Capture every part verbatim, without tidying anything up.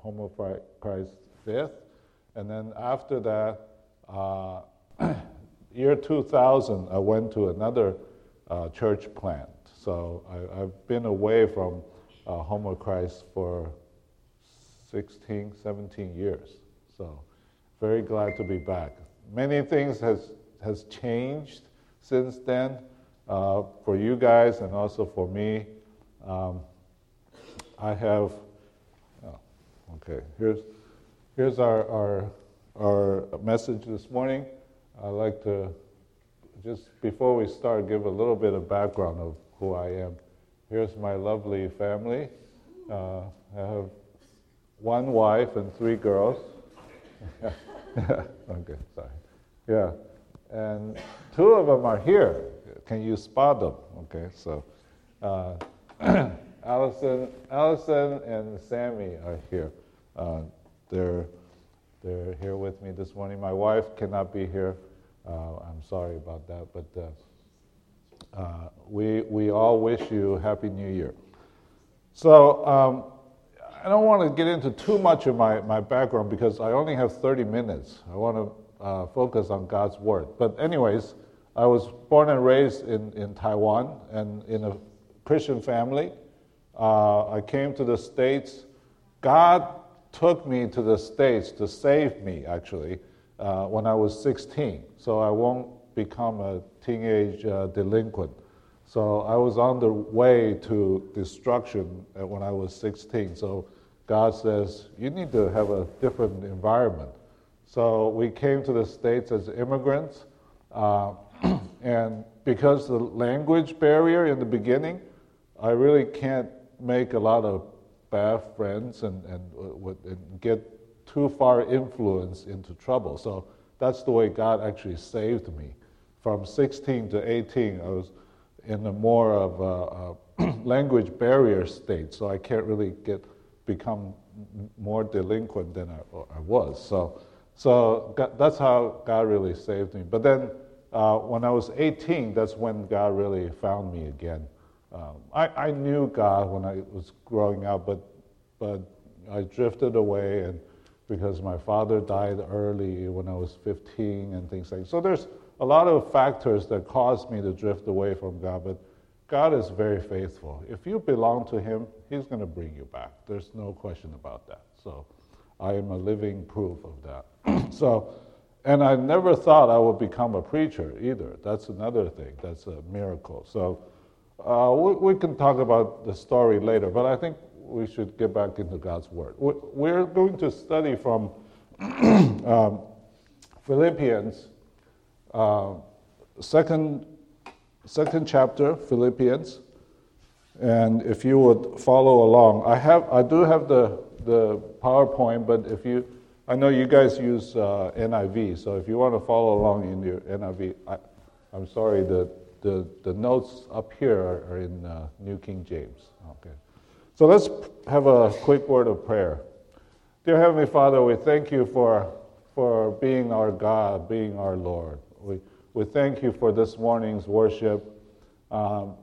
Home of Christ Fifth, and then after that, uh, year two thousand, I went to another uh, church plant. So I, I've been away from uh, Home of Christ for sixteen, seventeen years. So very glad to be back. Many things has has changed since then uh, for you guys and also for me. Um, I have, oh, okay, here's here's our, our our message this morning. I'd like to just, before we start, give a little bit of background of who I am. Here's my lovely family. Uh, I have one wife and three girls. Okay, sorry. Yeah, and two of them are here. Can you spot them? Okay, so uh, Allison, Allison and Sammy are here. Uh, they're they're here with me this morning. My wife cannot be here. Uh, I'm sorry about that, but uh, uh, we we all wish you Happy New Year. So um, I don't want to get into too much of my, my background because I only have thirty minutes. I want to uh, focus on God's Word. But anyways, I was born and raised in, in Taiwan and in a Christian family. Uh, I came to the States. God took me to the States to save me, actually, uh, when I was sixteen. So I won't become a teenage uh, delinquent. So I was on the way to destruction when I was sixteen. So God says, you need to have a different environment. So we came to the States as immigrants. Uh, and because the language barrier in the beginning, I really can't make a lot of bad friends and, and, and get too far influence into trouble. So that's the way God actually saved me. From sixteen to eighteen, I was in a more of a, a language barrier state, so I can't really get become more delinquent than I, I was. So, so God, that's how God really saved me. But then, uh, when I was eighteen, that's when God really found me again. Um, I, I knew God when I was growing up, but but I drifted away, and because my father died early when I was fifteen and things like that. So there's a lot of factors that caused me to drift away from God, but God is very faithful. If you belong to Him, He's going to bring you back. There's no question about that. So I am a living proof of that. So, and I never thought I would become a preacher either. That's another thing. That's a miracle. So uh, we, we can talk about the story later, but I think we should get back into God's Word. We're going to study from um, Philippians, uh, second, second chapter, Philippians. And if you would follow along, I have, I do have the the PowerPoint, but if you, I know you guys use uh, N I V, so if you want to follow along in your N I V, I, I'm sorry, the, the the notes up here are, are in uh, New King James. Okay. So let's have a quick word of prayer. Dear Heavenly Father, we thank you for for being our God, being our Lord. We we thank you for this morning's worship. Um,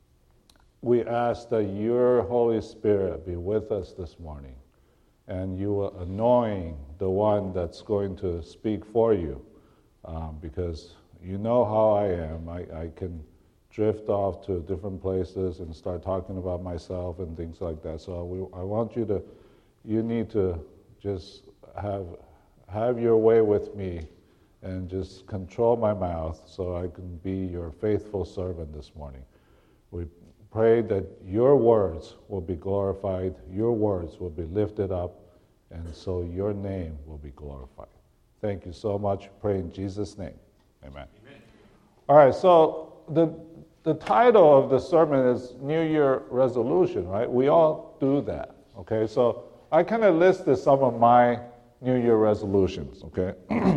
we ask that your Holy Spirit be with us this morning, and you will anoint the one that's going to speak for you, um, because you know how I am. I, I can drift off to different places and start talking about myself and things like that. So we, I want you to, you need to just have have your way with me and just control my mouth so I can be your faithful servant this morning. We pray that your words will be glorified, your words will be lifted up, and so your name will be glorified. Thank you so much. Pray in Jesus' name. Amen. Amen. All right, so the the title of the sermon is New Year Resolution, right? We all do that, okay? So I kind of listed some of my New Year resolutions, okay?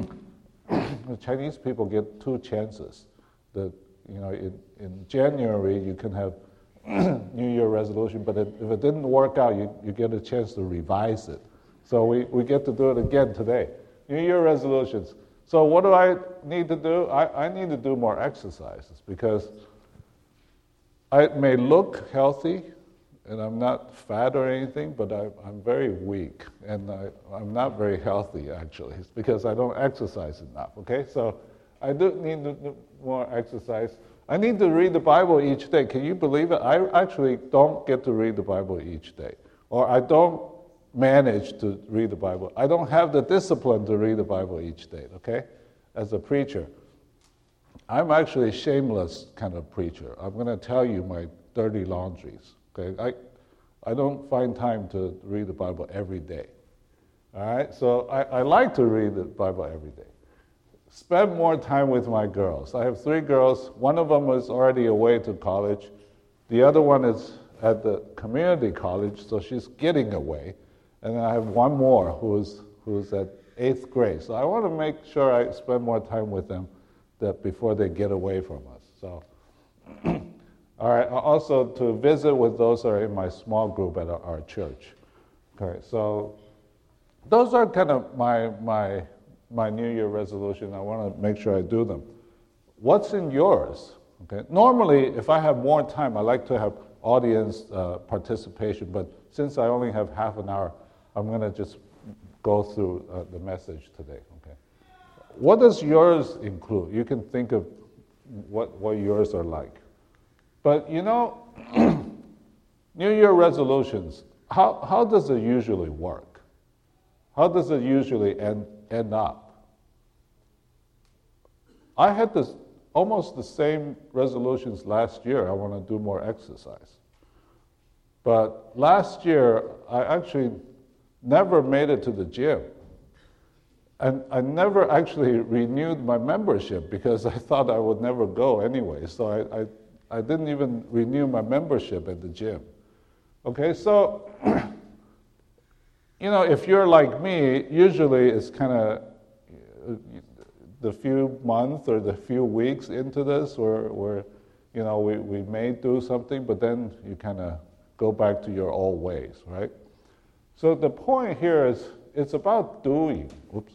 The Chinese people get two chances. That, you know, in, in January you can have New Year resolution, but if it didn't work out, you, you get a chance to revise it. So we, we get to do it again today. New Year resolutions. So what do I need to do? I, I need to do more exercises because I may look healthy, and I'm not fat or anything, but I, I'm very weak, and I, I'm not very healthy, actually. It's because I don't exercise enough, okay? So I do need to do more exercise. I need to read the Bible each day. Can you believe it? I actually don't get to read the Bible each day, or I don't manage to read the Bible. I don't have the discipline to read the Bible each day, okay? As a preacher. I'm actually a shameless kind of preacher. I'm going to tell you my dirty laundries, okay? I, I don't find time to read the Bible every day, all right? So I, I like to read the Bible every day. Spend more time with my girls. I have three girls. One of them is already away to college. The other one is at the community college, so she's getting away. And then I have one more who's, who's at eighth grade. So I want to make sure I spend more time with them that before they get away from us. So, all right, also to visit with those that are in my small group at our, our church. Okay, so those are kind of my, my, my New Year resolution. I want to make sure I do them. What's in yours? Okay, normally, if I have more time, I like to have audience uh, participation, but since I only have half an hour, I'm going to just go through uh, the message today, okay? What does yours include? You can think of what, what yours are like. But you know, New Year resolutions, how, how does it usually work? How does it usually end, end up? I had this almost the same resolutions last year. I want to do more exercise. But last year, I actually never made it to the gym. And I never actually renewed my membership because I thought I would never go anyway. So I, I, I didn't even renew my membership at the gym. Okay, so, you know, if you're like me, usually it's kind of the few months or the few weeks into this where, where you know, we, we may do something, but then you kind of go back to your old ways, right? So the point here is it's about doing. Oops.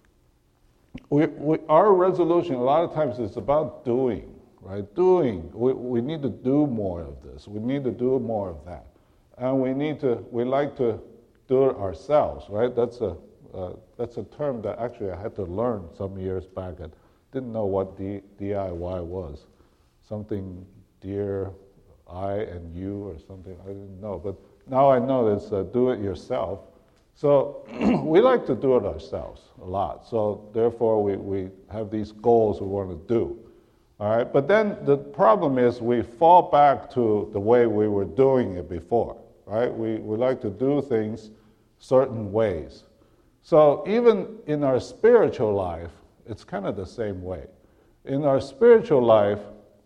We, we, our resolution, a lot of times, is about doing, right? Doing. We, we need to do more of this. We need to do more of that. And we need to, we like to do it ourselves, right? That's a, uh, that's a term that actually I had to learn some years back. I didn't know what D, DIY was. Something dear, I and you or something, I didn't know. But now I know it's uh, do it yourself. So we like to do it ourselves a lot. So therefore we, we have these goals we want to do. All right, but then the problem is we fall back to the way we were doing it before, right? We, we like to do things certain ways. So even in our spiritual life, it's kind of the same way. In our spiritual life,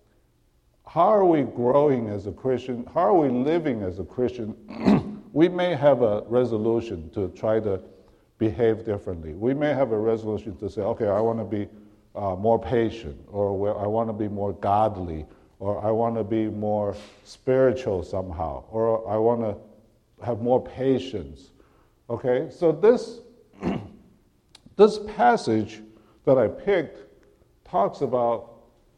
how are we growing as a Christian? How are we living as a Christian? We may have a resolution to try to behave differently. We may have a resolution to say, okay, I want to be uh, more patient, or I want to be more godly, or I want to be more spiritual somehow, or I want to have more patience. Okay, so this, this passage that I picked talks about,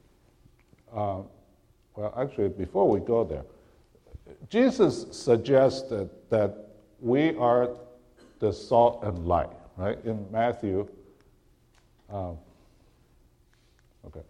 uh, well, actually, before we go there, Jesus suggested that we are the salt and light, right? In Matthew, um, okay,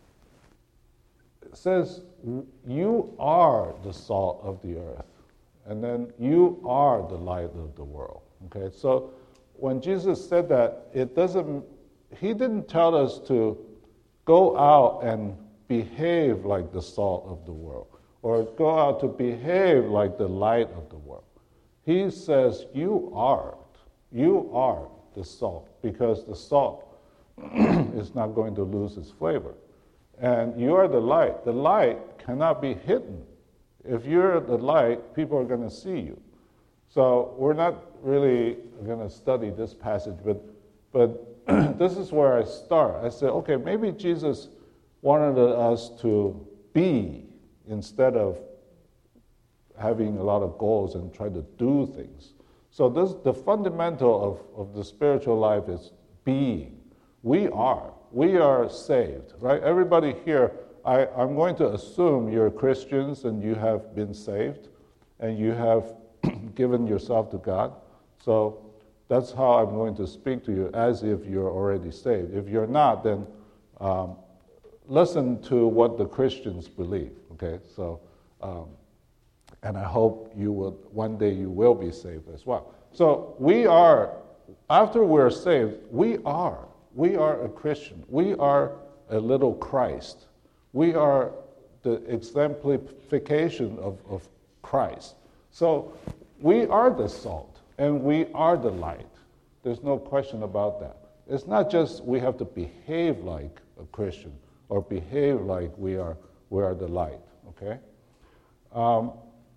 it says, you are the salt of the earth, and then you are the light of the world, okay? So when Jesus said that, it doesn't, he didn't tell us to go out and behave like the salt of the world, or go out to behave like the light of the world. He says, you are, you are the salt, because the salt is not going to lose its flavor. And you are the light. The light cannot be hidden. If you're the light, people are going to see you. So we're not really going to study this passage, but, but this is where I start. I said, okay, maybe Jesus wanted us to be instead of having a lot of goals and try to do things. So this, the fundamental of, of the spiritual life is being. We are. We are saved, right? Everybody here, I, I'm going to assume you're Christians and you have been saved. and you have given yourself to God. So that's how I'm going to speak to you, as if you're already saved. If you're not, then um, listen to what the Christians believe, okay? So, um, and I hope you will, one day you will be saved as well. So we are, after we're saved, we are, we are a Christian. We are a little Christ. We are the exemplification of, of Christ. So we are the salt, and we are the light. There's no question about that. It's not just we have to behave like a Christian or behave like we are, we are the light, okay? Um,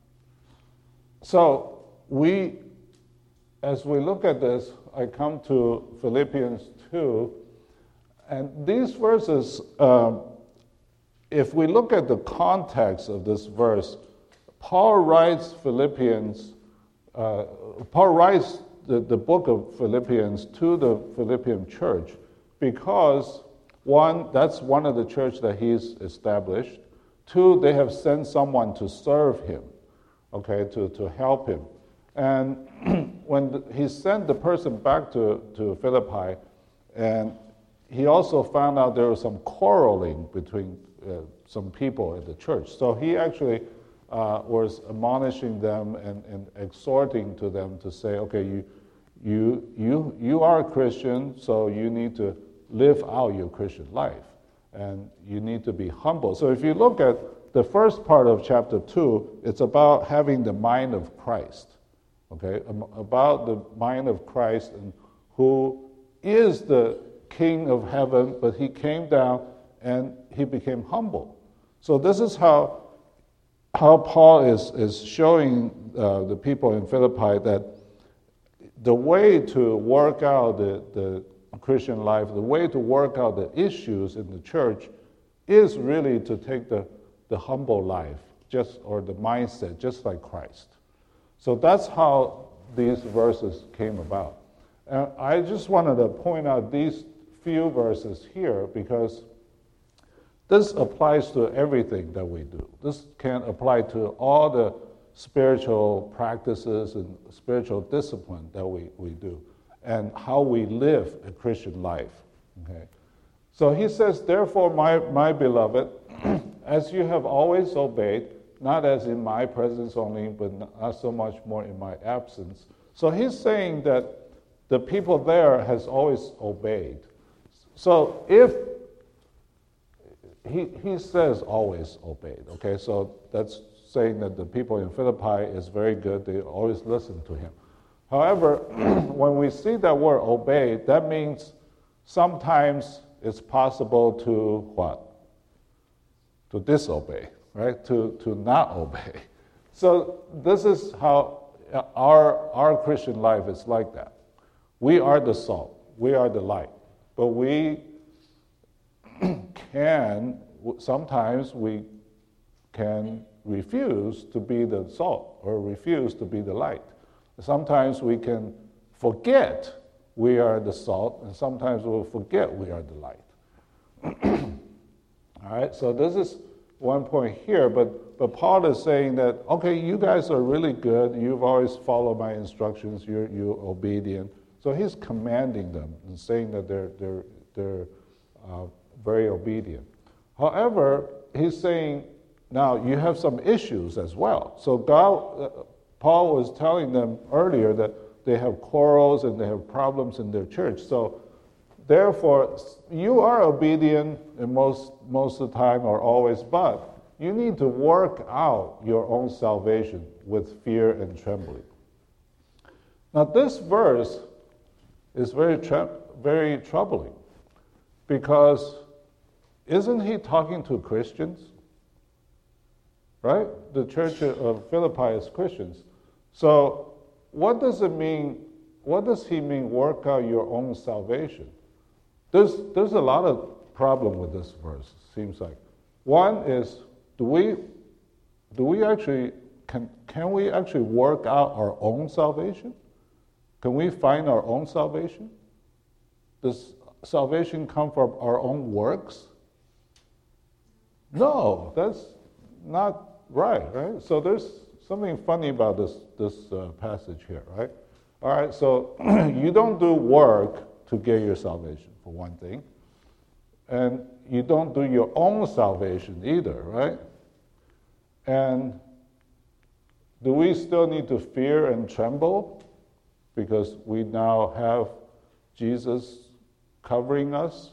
so we, as we look at this, I come to Philippians two, and these verses, um, if we look at the context of this verse, Paul writes Philippians, uh, Paul writes the, the book of Philippians to the Philippian church because, one, that's one of the church that he's established. Two, they have sent someone to serve him, okay, to, to help him. And when the, he sent the person back to, to Philippi, and he also found out there was some quarreling between uh, some people in the church. So he actually uh, was admonishing them and, and exhorting to them to say, okay, you, you, you, you are a Christian, so you need to live out your Christian life. And you need to be humble. So if you look at the first part of chapter two, it's about having the mind of Christ, okay? About the mind of Christ, and who is the King of heaven, but he came down and he became humble. So this is how, how Paul is, is showing uh, the people in Philippi that the way to work out the, the Christian life, the way to work out the issues in the church is really to take the, the humble life, just or the mindset, just like Christ. So that's how these verses came about. And I just wanted to point out these few verses here because this applies to everything that we do. This can apply to all the spiritual practices and spiritual discipline that we, we do, and how we live a Christian life. Okay. So he says, therefore, my, my beloved, as you have always obeyed, not as in my presence only, but not so much more in my absence. So he's saying that the people there has always obeyed. So if, he, he says always obeyed, okay, so that's saying that the people in Philippi is very good, they always listen to him. However, when we see that word obey, that means sometimes it's possible to what? To disobey, right? To, to not obey. So this is how our, our Christian life is like that. We are the salt, we are the light, but we can, sometimes we can refuse to be the salt or refuse to be the light. Sometimes we can forget we are the salt, and sometimes we'll forget we are the light. All right, so this is one point here, but, but Paul is saying that, okay, you guys are really good, you've always followed my instructions, you're, you're obedient. So he's commanding them and saying that they're, they're, they're uh, very obedient. However, he's saying, now you have some issues as well. So God, uh, Paul was telling them earlier that they have quarrels and they have problems in their church. So therefore, you are obedient in most, most of the time or always, but you need to work out your own salvation with fear and trembling. Now this verse is very, tre- very troubling because isn't he talking to Christians? Right? The church of Philippi is Christians. So what does it mean, what does he mean, work out your own salvation? There's, there's a lot of problem with this verse, seems like. One is, do we, do we actually, can, can we actually work out our own salvation? Can we find our own salvation? Does salvation come from our own works? No, that's not right, right? So there's something funny about this, this uh, passage here, right? All right, so you don't do work to get your salvation, for one thing. And you don't do your own salvation either, right? And do we still need to fear and tremble because we now have Jesus covering us?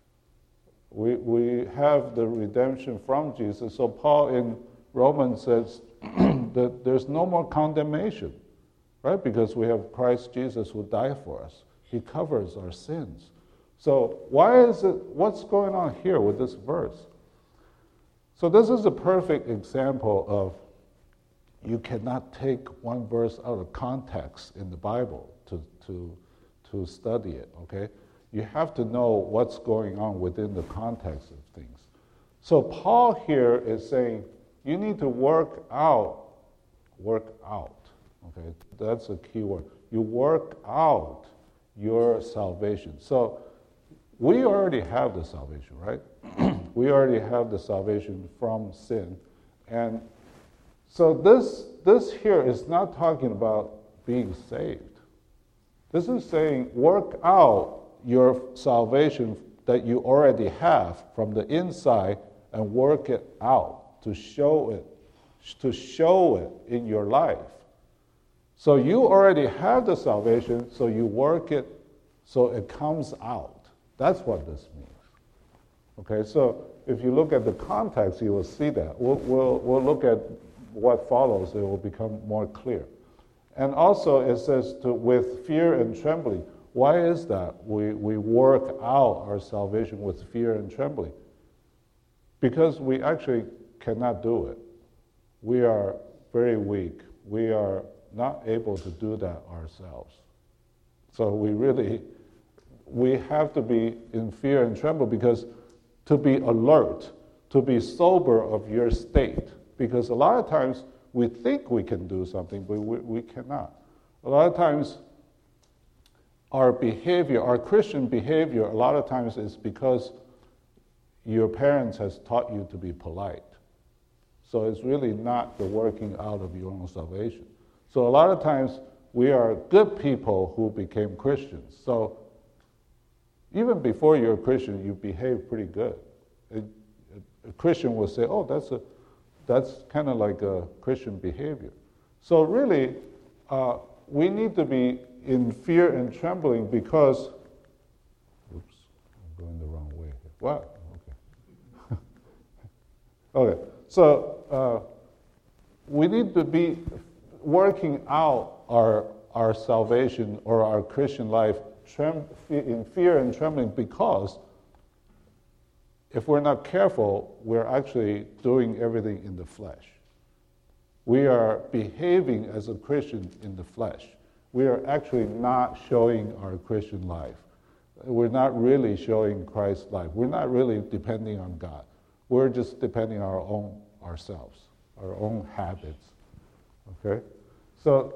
We, we have the redemption from Jesus. So Paul in Romans says that there's no more condemnation, right? Because we have Christ Jesus who died for us. He covers our sins. So why is it, what's going on here with this verse? So this is a perfect example of you cannot take one verse out of context in the Bible to, to, to study it, okay? You have to know what's going on within the context of things. So Paul here is saying you need to work out, work out, okay? That's a key word. You work out your salvation. So we already have the salvation, right? We already have the salvation from sin. And so this, this here is not talking about being saved. This is saying work out your salvation that you already have from the inside and work it out to show it, to show it in your life. So you already have the salvation, so you work it so it comes out. That's what this means. Okay, so if you look at the context, you will see that. We'll, we'll, we'll look at what follows, it will become more clear. And also it says to with fear and trembling. Why is that? We, we work out our salvation with fear and trembling. Because we actually cannot do it. We are very weak. We are not able to do that ourselves. So we really, we have to be in fear and tremble because to be alert, to be sober of your state. Because a lot of times we think we can do something, but we, we cannot. A lot of times our behavior, our Christian behavior, a lot of times is because your parents has taught you to be polite. So it's really not the working out of your own salvation. So a lot of times we are good people who became Christians. So even before you're a Christian, you behave pretty good. A, a Christian will say, oh, that's a that's kind of like a Christian behavior. So really, uh, we need to be in fear and trembling because, oops, I'm going the wrong way here. What? Okay. Okay, so uh, we need to be working out our, our salvation or our Christian life trem- in fear and trembling because if we're not careful, we're actually doing everything in the flesh. We are behaving as a Christian in the flesh. We are actually not showing our Christian life. We're not really showing Christ's life. We're not really depending on God. We're just depending on our own ourselves, our own habits. Okay? So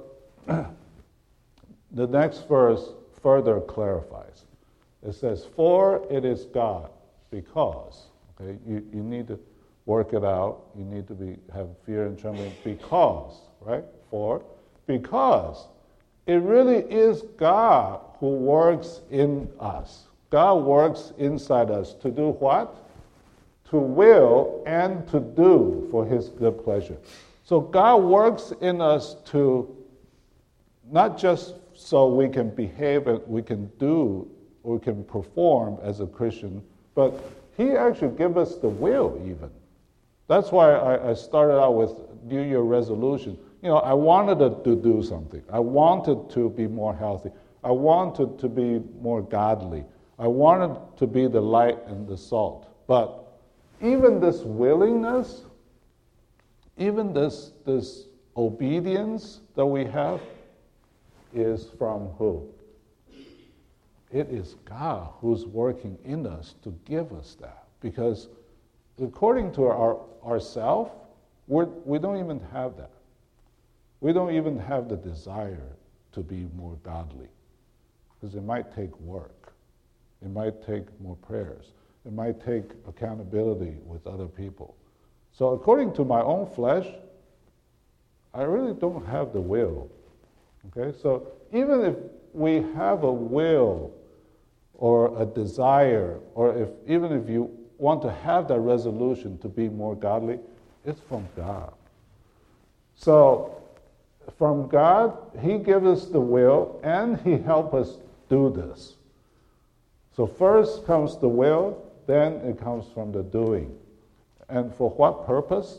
the next verse further clarifies. It says, for it is God, because, okay, you, you need to work it out. You need to be have fear and trembling because, right? For, because it really is God who works in us. God works inside us to do what? To will and to do for his good pleasure. So God works in us to not just so we can behave and we can do, we can perform as a Christian, but he actually gives us the will even. That's why I, I started out with New Year resolution. You know, I wanted to do something. I wanted to be more healthy. I wanted to be more godly. I wanted to be the light and the salt. But even this willingness, even this, this obedience that we have is from who? It is God who's working in us to give us that. Because according to our ourself, we're, we don't even have that. We don't even have the desire to be more godly. Because it might take work. It might take more prayers. It might take accountability with other people. So according to my own flesh, I really don't have the will. Okay, so even if we have a will or a desire, or if even if you want to have that resolution to be more godly, it's from God. So from God, He gives us the will and He helps us do this. So first comes the will, then it comes from the doing. And for what purpose?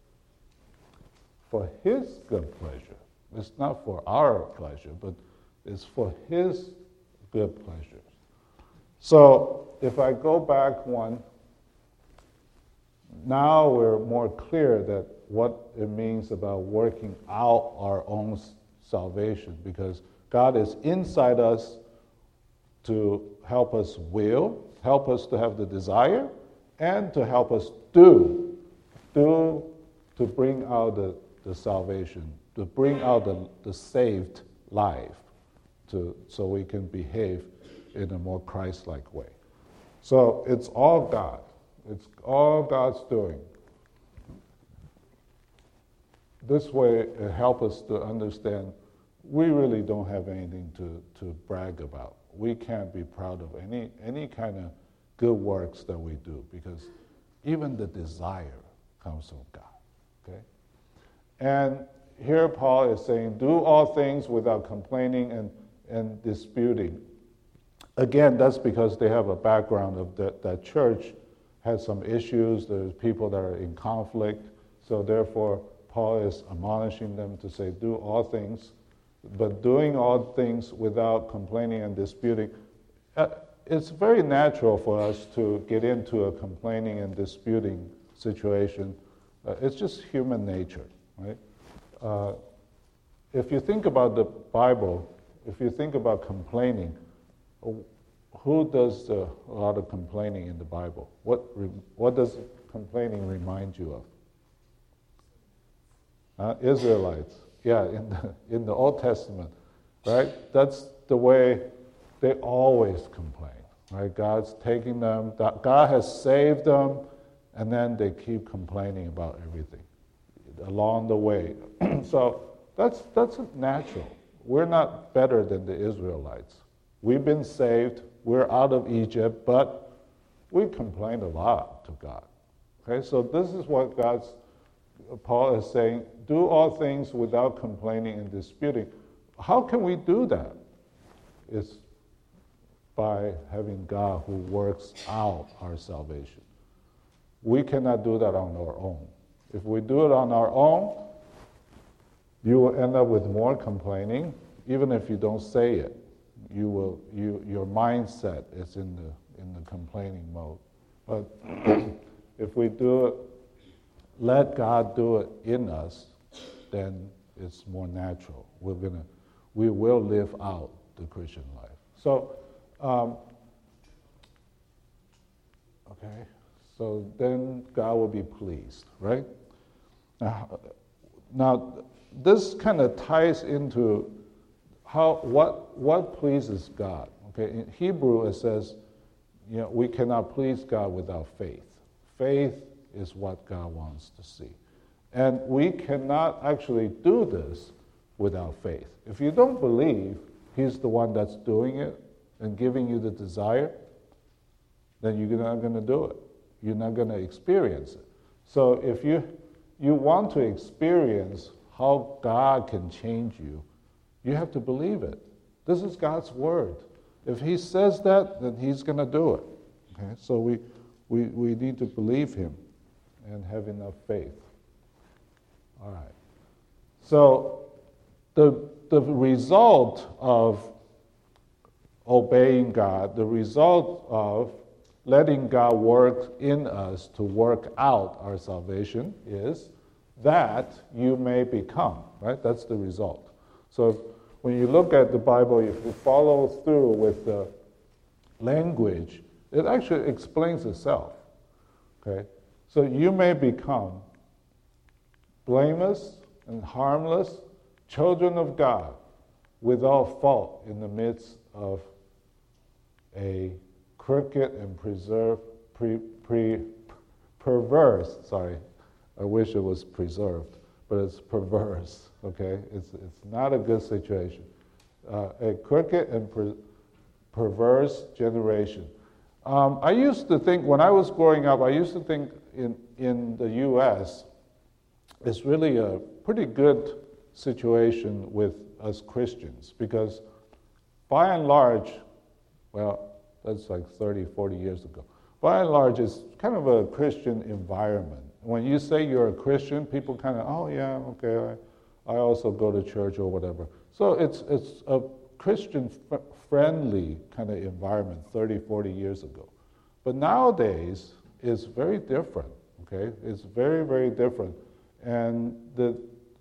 For His good pleasure. It's not for our pleasure, but it's for His good pleasure. So if I go back one, now we're more clear that what it means about working out our own salvation, because God is inside us to help us will, help us to have the desire, and to help us do, do to bring out the, the salvation, to bring out the, the saved life, to, so we can behave in a more Christ-like way. So it's all God. It's all God's doing. This way it helps us to understand we really don't have anything to, to brag about. We can't be proud of any, any kind of good works that we do, because even the desire comes from God. Okay? And here Paul is saying, do all things without complaining and, and disputing. Again, that's because they have a background of that, that church has some issues, there's people that are in conflict, so therefore Paul is admonishing them to say, do all things, but doing all things without complaining and disputing. Uh, it's very natural for us to get into a complaining and disputing situation. Uh, it's just human nature, right? Uh, if you think about the Bible, if you think about complaining, who does uh, a lot of complaining in the Bible? What re- what does complaining remind you of? Uh, Israelites, yeah, in the, in the Old Testament, right? That's the way they always complain, right? God's taking them, God has saved them, and then they keep complaining about everything along the way. So that's that's natural. We're not better than the Israelites. We've been saved. We're out of Egypt, but we complained a lot to God. Okay, so this is what God's, Paul is saying, do all things without complaining and disputing. How can we do that? It's by having God who works out our salvation. We cannot do that on our own. If we do it on our own, you will end up with more complaining, even if you don't say it. You will, you, your mindset is in the in the complaining mode. But if we do it, let God do it in us, then it's more natural. We're gonna, we will live out the Christian life. So, um, okay. So then God will be pleased, right? Now, now this kind of ties into how what what pleases God. Okay, in Hebrew it says, you know, we cannot please God without faith. Faith is what God wants to see, and we cannot actually do this without faith. If you don't believe He's the one that's doing it and giving you the desire, then you're not going to do it. You're not going to experience it. So if you you want to experience how God can change you, you have to believe it. This is God's word. If He says that, then He's going to do it. Okay? So we, we, we need to believe Him and have enough faith. All right. So the, the result of obeying God, the result of letting God work in us to work out our salvation is that you may become, right? That's the result. So if, when you look at the Bible, if you follow through with the language, it actually explains itself, okay? So you may become blameless and harmless children of God without fault in the midst of a crooked and preserved, pre, pre, perverse, sorry, I wish it was preserved, but it's perverse, okay? It's, it's not a good situation. Uh, a crooked and per- perverse generation. Um, I used to think, when I was growing up, I used to think in, in the U S, it's really a pretty good situation with us Christians, because by and large, well, that's like thirty, forty years ago, by and large, it's kind of a Christian environment. When you say you're a Christian, people kind of, oh yeah, okay, I, I also go to church or whatever. So it's, it's a Christian-friendly kind of environment thirty, forty years ago. But nowadays, it's very different, okay? It's very, very different. And the,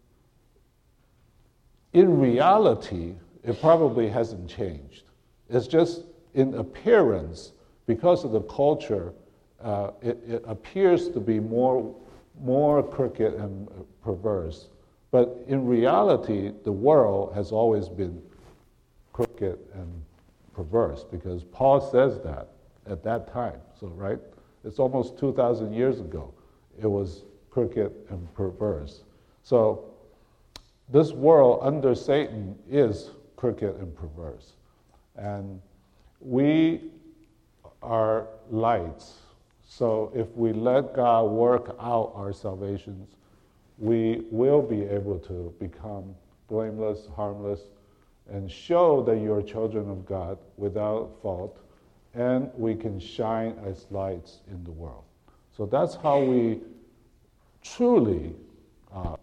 in reality, it probably hasn't changed. It's just in appearance, because of the culture, uh, it, it appears to be more, more crooked and perverse. But in reality, the world has always been crooked and perverse, because Paul says that at that time. So, right? It's almost two thousand years ago. It was crooked and perverse. So, this world under Satan is crooked and perverse. And we are lights. So if we let God work out our salvations, we will be able to become blameless, harmless, and show that you're children of God without fault, and we can shine as lights in the world. So that's how we truly uh,